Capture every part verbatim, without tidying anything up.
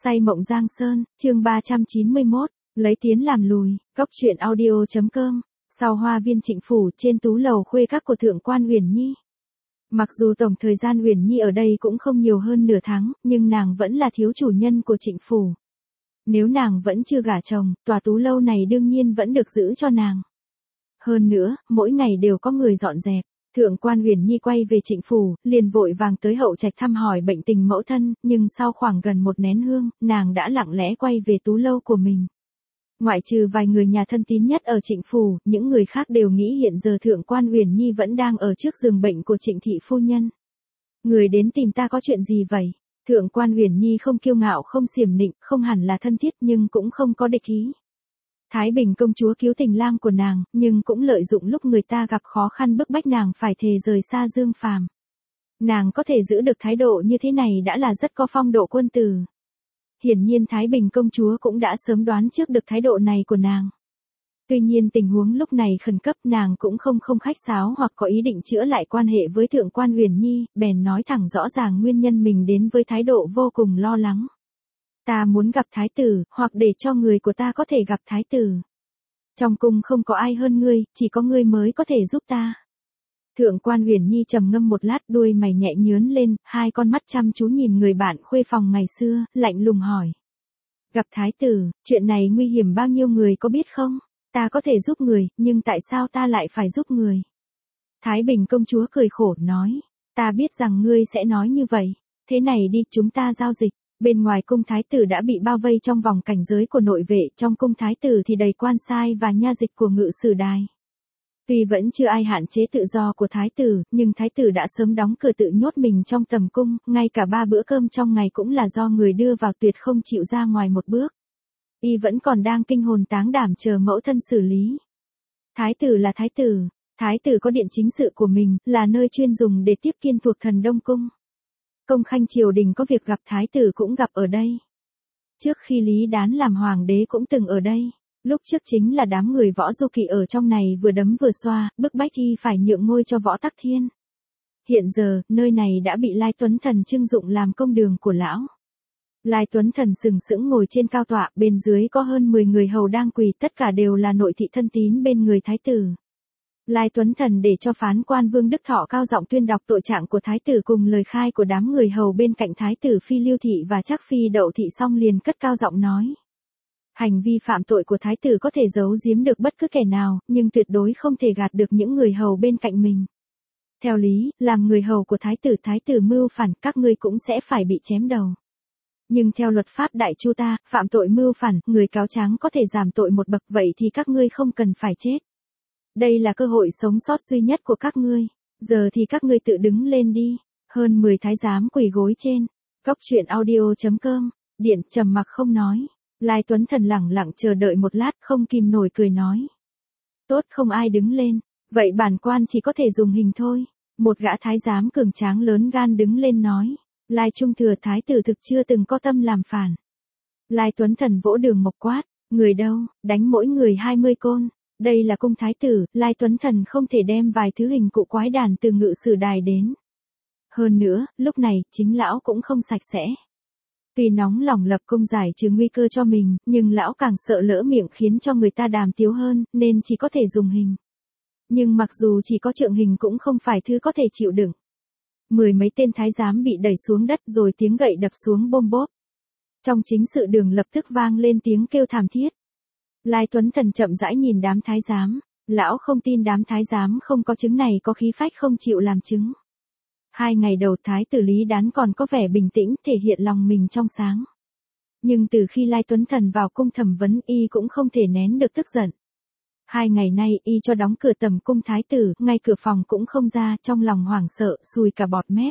Say mộng Giang Sơn, chương ba trăm chín mươi mốt, lấy tiến làm lùi, góc truyện audio chấm com, sau hoa viên Trịnh phủ trên tú lầu khuê các của Thượng quan Uyển Nhi. Mặc dù tổng thời gian Uyển Nhi ở đây cũng không nhiều hơn nửa tháng, nhưng nàng vẫn là thiếu chủ nhân của Trịnh phủ. Nếu nàng vẫn chưa gả chồng, tòa tú lâu này đương nhiên vẫn được giữ cho nàng. Hơn nữa, mỗi ngày đều có người dọn dẹp. Thượng quan Uyển Nhi quay về Trịnh phủ, liền vội vàng tới hậu trạch thăm hỏi bệnh tình mẫu thân, nhưng sau khoảng gần một nén hương, nàng đã lặng lẽ quay về tú lâu của mình. Ngoại trừ vài người nhà thân tín nhất ở Trịnh phủ, những người khác đều nghĩ hiện giờ Thượng quan Uyển Nhi vẫn đang ở trước giường bệnh của Trịnh thị phu nhân. Người đến tìm ta có chuyện gì vậy? Thượng quan Uyển Nhi không kiêu ngạo không xiểm nịnh, không hẳn là thân thiết nhưng cũng không có địch ý. Thái Bình công chúa cứu tình lang của nàng, nhưng cũng lợi dụng lúc người ta gặp khó khăn bức bách nàng phải thề rời xa Dương Phàm. Nàng có thể giữ được thái độ như thế này đã là rất có phong độ quân tử. Hiển nhiên Thái Bình công chúa cũng đã sớm đoán trước được thái độ này của nàng. Tuy nhiên tình huống lúc này khẩn cấp, nàng cũng không không khách sáo hoặc có ý định chữa lại quan hệ với Thượng quan Uyển Nhi, bèn nói thẳng rõ ràng nguyên nhân mình đến với thái độ vô cùng lo lắng. Ta muốn gặp thái tử, hoặc để cho người của ta có thể gặp thái tử. Trong cung không có ai hơn ngươi, chỉ có ngươi mới có thể giúp ta. Thượng quan Uyển Nhi trầm ngâm một lát, đuôi mày nhẹ nhớn lên, hai con mắt chăm chú nhìn người bạn khuê phòng ngày xưa, lạnh lùng hỏi. Gặp thái tử, chuyện này nguy hiểm bao nhiêu người có biết không? Ta có thể giúp người, nhưng tại sao ta lại phải giúp người? Thái Bình công chúa cười khổ nói. Ta biết rằng ngươi sẽ nói như vậy. Thế này đi, chúng ta giao dịch. Bên ngoài cung thái tử đã bị bao vây trong vòng cảnh giới của nội vệ, trong cung thái tử thì đầy quan sai và nha dịch của ngự sử đài. Tuy vẫn chưa ai hạn chế tự do của thái tử, nhưng thái tử đã sớm đóng cửa tự nhốt mình trong tầm cung, ngay cả ba bữa cơm trong ngày cũng là do người đưa vào, tuyệt không chịu ra ngoài một bước. Y vẫn còn đang kinh hồn táng đảm chờ mẫu thân xử lý. Thái tử là thái tử, thái tử có điện chính sự của mình, là nơi chuyên dùng để tiếp kiên thuộc thần Đông Cung. Công khanh triều đình có việc gặp thái tử cũng gặp ở đây. Trước khi Lý Đán làm hoàng đế cũng từng ở đây. Lúc trước chính là đám người Võ Du Kỵ ở trong này vừa đấm vừa xoa, bức bách y phải nhượng ngôi cho Võ Tắc Thiên. Hiện giờ, nơi này đã bị Lai Tuấn Thần trưng dụng làm công đường của lão. Lai Tuấn Thần sừng sững ngồi trên cao tọa, bên dưới có hơn mười người hầu đang quỳ, tất cả đều là nội thị thân tín bên người thái tử. Lai Tuấn Thần để cho phán quan Vương Đức Thọ cao giọng tuyên đọc tội trạng của thái tử cùng lời khai của đám người hầu bên cạnh thái tử Phi Lưu Thị và Trác Phi Đậu Thị, xong liền cất cao giọng nói. Hành vi phạm tội của thái tử có thể giấu giếm được bất cứ kẻ nào, nhưng tuyệt đối không thể gạt được những người hầu bên cạnh mình. Theo lý, làm người hầu của thái tử, thái tử mưu phản, các ngươi cũng sẽ phải bị chém đầu. Nhưng theo luật pháp Đại Chu ta, phạm tội mưu phản, người cáo tráng có thể giảm tội một bậc, vậy thì các ngươi không cần phải chết. Đây là cơ hội sống sót duy nhất của các ngươi. Giờ thì các ngươi tự đứng lên đi. Hơn mười thái giám quỳ gối trên. Góc truyện audio chấm com. Điện trầm mặc không nói. Lai Tuấn Thần lẳng lặng chờ đợi một lát, không kìm nổi cười nói. Tốt, không ai đứng lên. Vậy bản quan chỉ có thể dùng hình thôi. Một gã thái giám cường tráng lớn gan đứng lên nói. Lai Trung Thừa thái tử thực chưa từng có tâm làm phản. Lai Tuấn Thần vỗ Đường Mộc quát. Người đâu, đánh mỗi người hai mươi côn. Đây là cung thái tử, Lai Tuấn Thần không thể đem vài thứ hình cụ quái đản từ ngự sử đài đến. Hơn nữa, lúc này, chính lão cũng không sạch sẽ. Tuy nóng lòng lập công giải trừ nguy cơ cho mình, nhưng lão càng sợ lỡ miệng khiến cho người ta đàm tiếu hơn, nên chỉ có thể dùng hình. Nhưng mặc dù chỉ có trượng hình cũng không phải thứ có thể chịu đựng. Mười mấy tên thái giám bị đẩy xuống đất rồi tiếng gậy đập xuống bôm bốp. Trong chính sự đường lập tức vang lên tiếng kêu thảm thiết. Lai Tuấn Thần chậm rãi nhìn đám thái giám, lão không tin đám thái giám không có chứng này có khí phách không chịu làm chứng. Hai ngày đầu thái tử Lý Đán còn có vẻ bình tĩnh, thể hiện lòng mình trong sáng. Nhưng từ khi Lai Tuấn Thần vào cung thẩm vấn, y cũng không thể nén được tức giận. Hai ngày nay y cho đóng cửa tầm cung thái tử, ngay cửa phòng cũng không ra, trong lòng hoảng sợ, sùi cả bọt mép.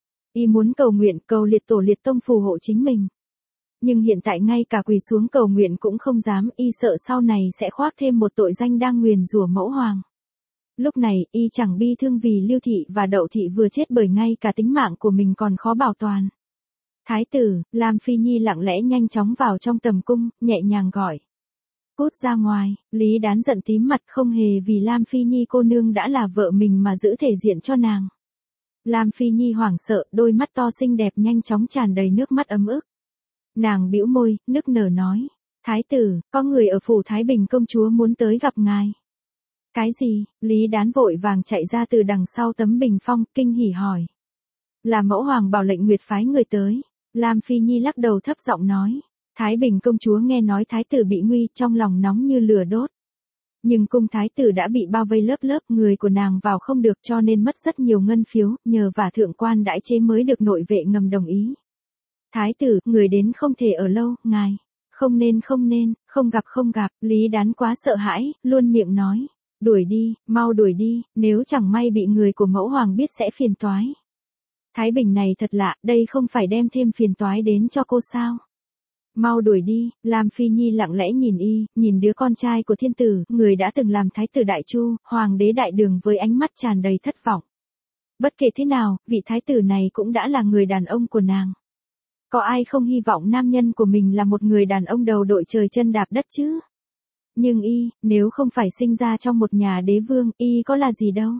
Y muốn cầu nguyện, cầu liệt tổ liệt tông phù hộ chính mình. Nhưng hiện tại ngay cả quỳ xuống cầu nguyện cũng không dám, y sợ sau này sẽ khoác thêm một tội danh đang nguyền rủa mẫu hoàng. Lúc này, y chẳng bi thương vì Lưu Thị và Đậu Thị vừa chết bởi ngay cả tính mạng của mình còn khó bảo toàn. Thái tử, Lam Phi Nhi lặng lẽ nhanh chóng vào trong tầm cung, nhẹ nhàng gọi. Cút ra ngoài, Lý Đán giận tím mặt, không hề vì Lam Phi Nhi cô nương đã là vợ mình mà giữ thể diện cho nàng. Lam Phi Nhi hoảng sợ, đôi mắt to xinh đẹp nhanh chóng tràn đầy nước mắt ấm ức. Nàng bĩu môi, nức nở nói. Thái tử, có người ở phủ Thái Bình công chúa muốn tới gặp ngài. Cái gì? Lý Đán vội vàng chạy ra từ đằng sau tấm bình phong, kinh hỉ hỏi. Là mẫu hoàng bảo lệnh Nguyệt phái người tới. Lam Phi Nhi lắc đầu thấp giọng nói. Thái Bình công chúa nghe nói thái tử bị nguy, trong lòng nóng như lửa đốt. Nhưng cung thái tử đã bị bao vây lớp lớp, người của nàng vào không được cho nên mất rất nhiều ngân phiếu, nhờ vả thượng quan đãi chế mới được nội vệ ngầm đồng ý. Thái tử, người đến không thể ở lâu, ngài. Không nên không nên, không gặp không gặp, Lý Đán quá sợ hãi, luôn miệng nói. Đuổi đi, mau đuổi đi, nếu chẳng may bị người của mẫu hoàng biết sẽ phiền toái. Thái Bình này thật lạ, đây không phải đem thêm phiền toái đến cho cô sao? Mau đuổi đi, Lam Phi Nhi lặng lẽ nhìn y, nhìn đứa con trai của thiên tử, người đã từng làm thái tử đại chu, hoàng đế đại đường với ánh mắt tràn đầy thất vọng. Bất kể thế nào, vị thái tử này cũng đã là người đàn ông của nàng. Có ai không hy vọng nam nhân của mình là một người đàn ông đầu đội trời chân đạp đất chứ? Nhưng y, nếu không phải sinh ra trong một nhà đế vương, y có là gì đâu.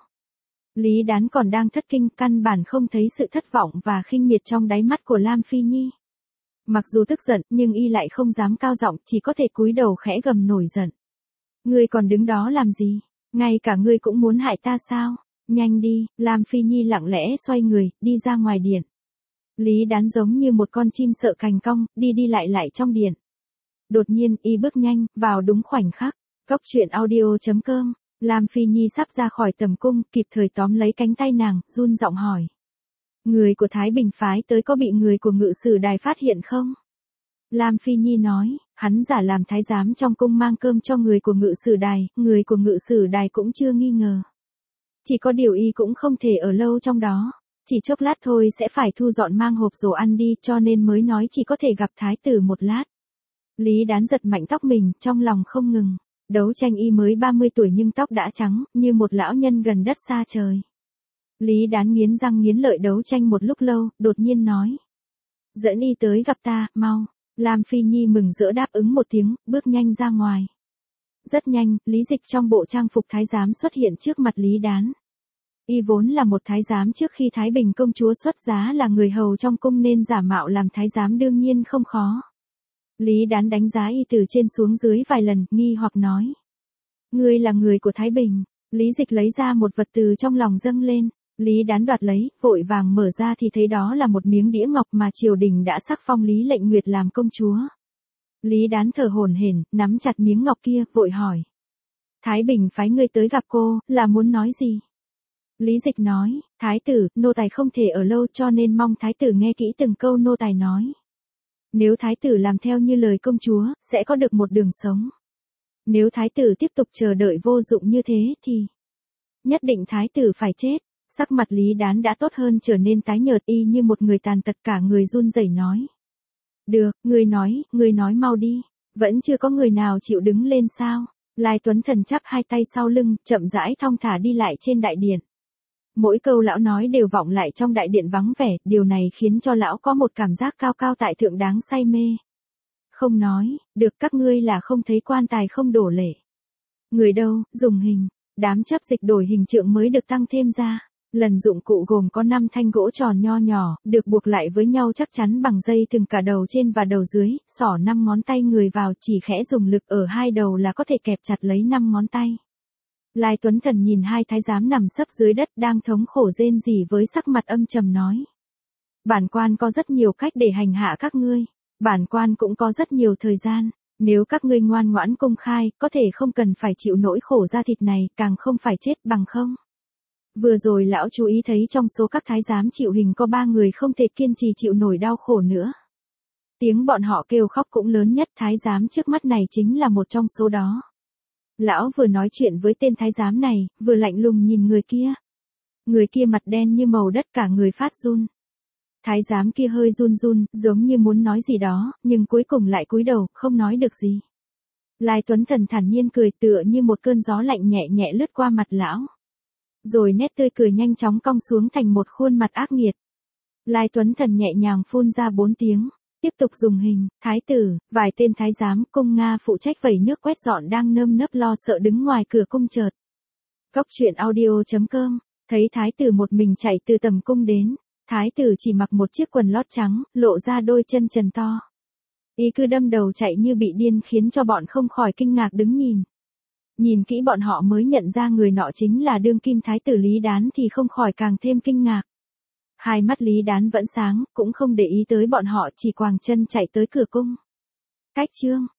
Lý Đán còn đang thất kinh, căn bản không thấy sự thất vọng và khinh miệt trong đáy mắt của Lam Phi Nhi. Mặc dù tức giận, nhưng y lại không dám cao giọng, chỉ có thể cúi đầu khẽ gầm nổi giận. Ngươi còn đứng đó làm gì? Ngay cả ngươi cũng muốn hại ta sao? Nhanh đi, Lam Phi Nhi lặng lẽ xoay người, đi ra ngoài điện. Lý Đán giống như một con chim sợ cành cong, đi đi lại lại trong điện. Đột nhiên, y bước nhanh, vào đúng khoảnh khắc. Góc truyện audio chấm com. Lam Phi Nhi sắp ra khỏi tầm cung, kịp thời tóm lấy cánh tay nàng, run giọng hỏi. Người của Thái Bình phái tới có bị người của ngự sử đài phát hiện không? Lam Phi Nhi nói, hắn giả làm thái giám trong cung mang cơm cho người của ngự sử đài, người của ngự sử đài cũng chưa nghi ngờ. Chỉ có điều y cũng không thể ở lâu trong đó. Chỉ chốc lát thôi sẽ phải thu dọn mang hộp đồ ăn đi, cho nên mới nói chỉ có thể gặp thái tử một lát. Lý Đán giật mạnh tóc mình, trong lòng không ngừng. Đấu tranh y mới ba mươi tuổi nhưng tóc đã trắng, như một lão nhân gần đất xa trời. Lý Đán nghiến răng nghiến lợi đấu tranh một lúc lâu, đột nhiên nói. Dẫn y tới gặp ta, mau. Lam Phi Nhi mừng rỡ đáp ứng một tiếng, bước nhanh ra ngoài. Rất nhanh, Lý Dịch trong bộ trang phục thái giám xuất hiện trước mặt Lý Đán. Y vốn là một thái giám trước khi Thái Bình công chúa xuất giá là người hầu trong cung nên giả mạo làm thái giám đương nhiên không khó. Lý Đán đánh giá y từ trên xuống dưới vài lần, nghi hoặc nói. Ngươi là người của Thái Bình. Lý Dịch lấy ra một vật từ trong lòng dâng lên. Lý Đán đoạt lấy, vội vàng mở ra thì thấy đó là một miếng đĩa ngọc mà triều đình đã sắc phong Lý Lệnh Nguyệt làm công chúa. Lý Đán thở hổn hển, nắm chặt miếng ngọc kia, vội hỏi. Thái Bình phái ngươi tới gặp cô, là muốn nói gì? Lý Dịch nói, thái tử, nô tài không thể ở lâu cho nên mong thái tử nghe kỹ từng câu nô tài nói. Nếu thái tử làm theo như lời công chúa, sẽ có được một đường sống. Nếu thái tử tiếp tục chờ đợi vô dụng như thế thì nhất định thái tử phải chết. Sắc mặt Lý Đán đã tốt hơn, trở nên tái nhợt, y như một người tàn tật, cả người run rẩy nói. Được, ngươi nói, ngươi nói mau đi. Vẫn chưa có người nào chịu đứng lên sao? Lai Tuấn Thần chắp hai tay sau lưng, chậm rãi thong thả đi lại trên đại điện. Mỗi câu lão nói đều vọng lại trong đại điện vắng vẻ, điều này khiến cho lão có một cảm giác cao cao tại thượng đáng say mê. Không nói, được, các ngươi là không thấy quan tài không đổ lệ. Người đâu, dùng hình, đám chấp dịch đổi hình trượng mới được tăng thêm ra. Lần dụng cụ gồm có năm thanh gỗ tròn nho nhỏ, được buộc lại với nhau chắc chắn bằng dây thừng cả đầu trên và đầu dưới, xỏ năm ngón tay người vào, chỉ khẽ dùng lực ở hai đầu là có thể kẹp chặt lấy năm ngón tay. Lai Tuấn Thần nhìn hai thái giám nằm sấp dưới đất đang thống khổ rên rỉ với sắc mặt âm trầm nói. Bản quan có rất nhiều cách để hành hạ các ngươi. Bản quan cũng có rất nhiều thời gian. Nếu các ngươi ngoan ngoãn công khai, có thể không cần phải chịu nỗi khổ da thịt này, càng không phải chết bằng không. Vừa rồi lão chú ý thấy trong số các thái giám chịu hình có ba người không thể kiên trì chịu nổi đau khổ nữa. Tiếng bọn họ kêu khóc cũng lớn nhất, thái giám trước mắt này chính là một trong số đó. Lão vừa nói chuyện với tên thái giám này, vừa lạnh lùng nhìn người kia. Người kia mặt đen như màu đất, cả người phát run. Thái giám kia hơi run run, giống như muốn nói gì đó, nhưng cuối cùng lại cúi đầu, không nói được gì. Lai Tuấn Thần thản nhiên cười, tựa như một cơn gió lạnh nhẹ nhẹ lướt qua mặt lão. Rồi nét tươi cười nhanh chóng cong xuống thành một khuôn mặt ác nghiệt. Lai Tuấn Thần nhẹ nhàng phun ra bốn tiếng. Tiếp tục dùng hình, thái tử, vài tên thái giám, cung Nga phụ trách vẩy nước quét dọn đang nơm nớp lo sợ đứng ngoài cửa cung chợt. Góc truyện audio chấm com, thấy thái tử một mình chạy từ tầm cung đến. Thái tử chỉ mặc một chiếc quần lót trắng, lộ ra đôi chân trần to. Y cứ đâm đầu chạy như bị điên khiến cho bọn không khỏi kinh ngạc đứng nhìn. Nhìn kỹ bọn họ mới nhận ra người nọ chính là đương kim thái tử Lý Đán thì không khỏi càng thêm kinh ngạc. Hai mắt Lý Đán vẫn sáng, cũng không để ý tới bọn họ, chỉ quàng chân chạy tới cửa cung. Cách chương